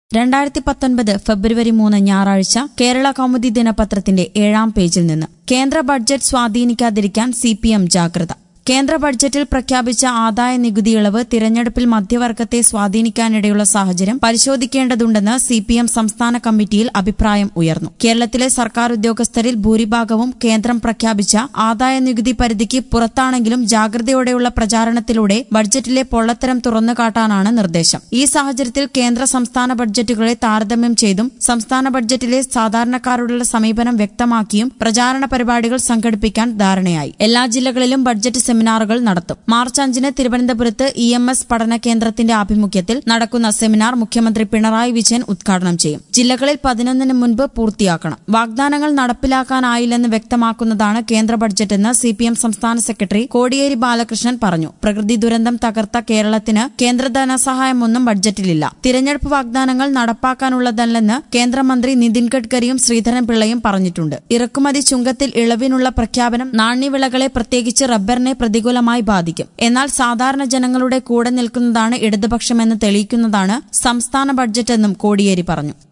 2019 ഫെബ്രുവരി 3 ഞായറാഴ്ച കേരള കൗമുദി ദിനപത്രത്തിന്റെ 7-ാം പേജിൽ നിന്ന് കേന്ദ്ര ബഡ്ജറ്റ് സ്വാധീനിക്കാതിരിക്കാൻ സിപിഎം ജാഗ്രത. കേന്ദ്ര ബഡ്ജറ്റിൽ പ്രഖ്യാപിച്ച ആദായ നികുതി ഇളവ് തിരഞ്ഞെടുപ്പിൽ മധ്യവർഗത്തെ സ്വാധീനിക്കാനിടയുള്ള സാഹചര്യം പരിശോധിക്കേണ്ടതുണ്ടെന്ന് സിപിഎം സംസ്ഥാന കമ്മിറ്റിയിൽ അഭിപ്രായം ഉയർന്നു. കേരളത്തിലെ സർക്കാർ ഉദ്യോഗസ്ഥരിൽ ഭൂരിഭാഗവും കേന്ദ്രം പ്രഖ്യാപിച്ച ആദായ നികുതി പരിധിക്ക് പുറത്താണെങ്കിലും ജാഗ്രതയോടെയുള്ള പ്രചാരണത്തിലൂടെ ബഡ്ജറ്റിലെ പൊള്ളത്തരം തുറന്നുകാട്ടാനാണ് നിർദ്ദേശം. ഈ സാഹചര്യത്തിൽ കേന്ദ്ര സംസ്ഥാന ബഡ്ജറ്റുകളെ താരതമ്യം ചെയ്തും സംസ്ഥാന ബഡ്ജറ്റിലെ സാധാരണക്കാരോടുള്ള സമീപനം വ്യക്തമാക്കിയും പ്രചാരണ പരിപാടികൾ സംഘടിപ്പിക്കാൻ ധാരണയായി. എല്ലാ ജില്ലകളിലും ബഡ്ജറ്റ് സെമിനാറുകൾ നടത്തും. മാർച്ച് 5-ന് തിരുവനന്തപുരത്ത് EMS പഠന കേന്ദ്രത്തിന്റെ ആഭിമുഖ്യത്തിൽ നടക്കുന്ന സെമിനാർ മുഖ്യമന്ത്രി പിണറായി വിജയൻ ഉദ്ഘാടനം ചെയ്യും. ജില്ലകളിൽ 11-ന് മുൻപ് പൂർത്തിയാക്കണം. വാഗ്ദാനങ്ങൾ നടപ്പിലാക്കാനായില്ലെന്ന് വ്യക്തമാക്കുന്നതാണ് കേന്ദ്ര ബഡ്ജറ്റെന്ന് സിപിഎം സംസ്ഥാന സെക്രട്ടറി കോടിയേരി ബാലകൃഷ്ണൻ പറഞ്ഞു. പ്രകൃതി ദുരന്തം തകർത്ത കേരളത്തിന് കേന്ദ്ര ധനസഹായമൊന്നും ബഡ്ജറ്റിലില്ല. തിരഞ്ഞെടുപ്പ് വാഗ്ദാനങ്ങൾ നടപ്പാക്കാനുള്ളതല്ലെന്ന് കേന്ദ്രമന്ത്രി നിതിൻ ഗഡ്കരിയും ശ്രീധരൻപിള്ളയും പറഞ്ഞിട്ടുണ്ട്. ഇറക്കുമതി ചുങ്കത്തിൽ ഇളവിനുള്ള പ്രഖ്യാപനം നാണ്യവിളകളെ പ്രത്യേകിച്ച് റബ്ബറിനെ പ്രതികൂലമായി ബാധിക്കും. എന്നാൽ സാധാരണ ജനങ്ങളുടെ കൂടെ നിൽക്കുന്നതാണ് ഇടതുപക്ഷമെന്ന് തെളിയിക്കുന്നതാണ് സംസ്ഥാന ബഡ്ജറ്റെന്നും കോടിയേരി പറഞ്ഞു.